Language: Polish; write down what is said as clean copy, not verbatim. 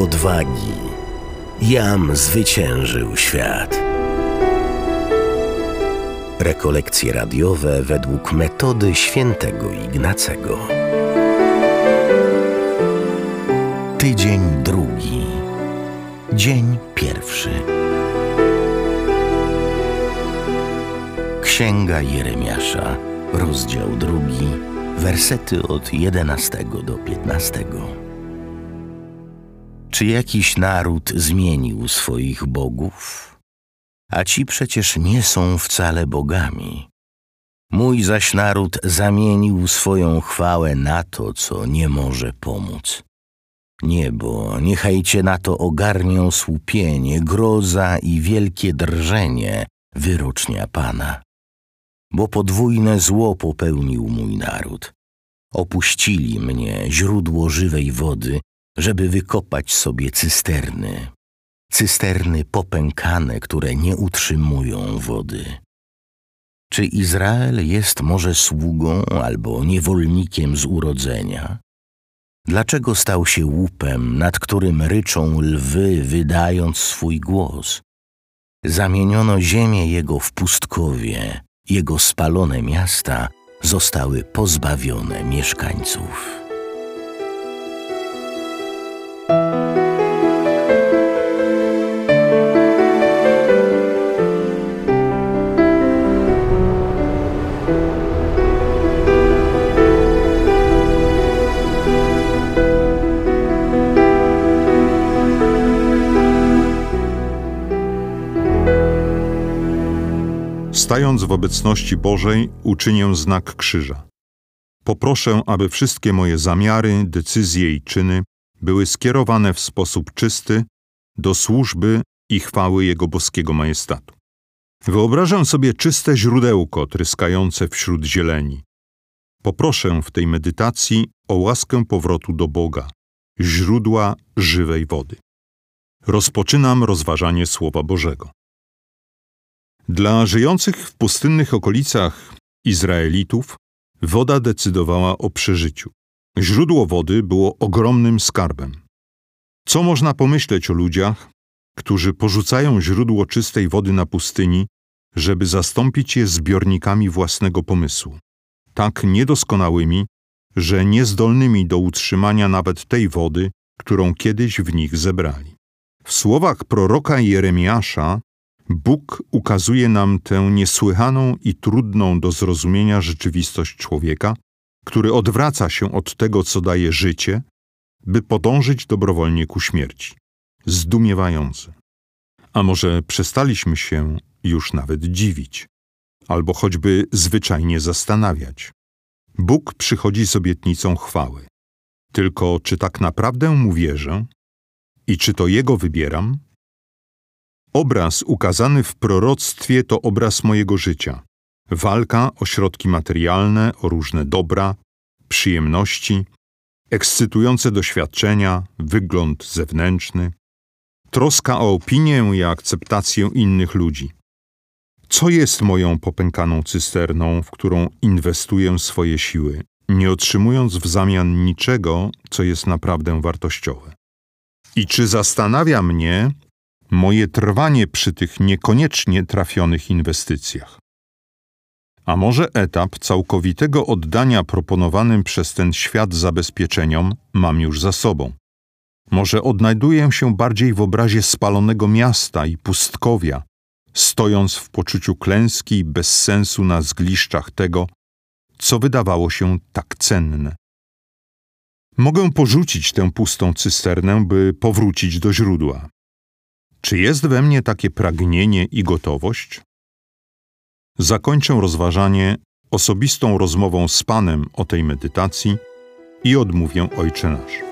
odwagi. Jam zwyciężył świat. Rekolekcje radiowe według metody świętego Ignacego. Tydzień drugi. Dzień pierwszy. Księga Jeremiasza, rozdział 2, wersety od 11 do 15. Czy jakiś naród zmienił swoich bogów? A ci przecież nie są wcale bogami. Mój zaś naród zamienił swoją chwałę na to, co nie może pomóc. Niebo, niechaj cię na to ogarnią słupienie, groza i wielkie drżenie, wyrocznia Pana. Bo podwójne zło popełnił mój naród. Opuścili mnie, źródło żywej wody, żeby wykopać sobie cysterny. Cysterny popękane, które nie utrzymują wody. Czy Izrael jest może sługą albo niewolnikiem z urodzenia? Dlaczego stał się łupem, nad którym ryczą lwy, wydając swój głos? Zamieniono ziemię jego w pustkowie, jego spalone miasta zostały pozbawione mieszkańców. Stając w obecności Bożej, uczynię znak krzyża. Poproszę, aby wszystkie moje zamiary, decyzje i czyny były skierowane w sposób czysty do służby i chwały Jego boskiego majestatu. Wyobrażam sobie czyste źródełko tryskające wśród zieleni. Poproszę w tej medytacji o łaskę powrotu do Boga, źródła żywej wody. Rozpoczynam rozważanie Słowa Bożego. Dla żyjących w pustynnych okolicach Izraelitów woda decydowała o przeżyciu. Źródło wody było ogromnym skarbem. Co można pomyśleć o ludziach, którzy porzucają źródło czystej wody na pustyni, żeby zastąpić je zbiornikami własnego pomysłu, tak niedoskonałymi, że niezdolnymi do utrzymania nawet tej wody, którą kiedyś w nich zebrali. W słowach proroka Jeremiasza Bóg ukazuje nam tę niesłychaną i trudną do zrozumienia rzeczywistość człowieka, który odwraca się od tego, co daje życie, by podążyć dobrowolnie ku śmierci. Zdumiewające. A może przestaliśmy się już nawet dziwić, albo choćby zwyczajnie zastanawiać. Bóg przychodzi z obietnicą chwały. Tylko czy tak naprawdę Mu wierzę i czy to Jego wybieram? Obraz ukazany w proroctwie to obraz mojego życia. Walka o środki materialne, o różne dobra, przyjemności, ekscytujące doświadczenia, wygląd zewnętrzny, troska o opinię i akceptację innych ludzi. Co jest moją popękaną cysterną, w którą inwestuję swoje siły, nie otrzymując w zamian niczego, co jest naprawdę wartościowe? I czy zastanawia mnie moje trwanie przy tych niekoniecznie trafionych inwestycjach? A może etap całkowitego oddania proponowanym przez ten świat zabezpieczeniom mam już za sobą? Może odnajduję się bardziej w obrazie spalonego miasta i pustkowia, stojąc w poczuciu klęski i bezsensu na zgliszczach tego, co wydawało się tak cenne? Mogę porzucić tę pustą cysternę, by powrócić do źródła. Czy jest we mnie takie pragnienie i gotowość? Zakończę rozważanie osobistą rozmową z Panem o tej medytacji i odmówię Ojcze Nasz.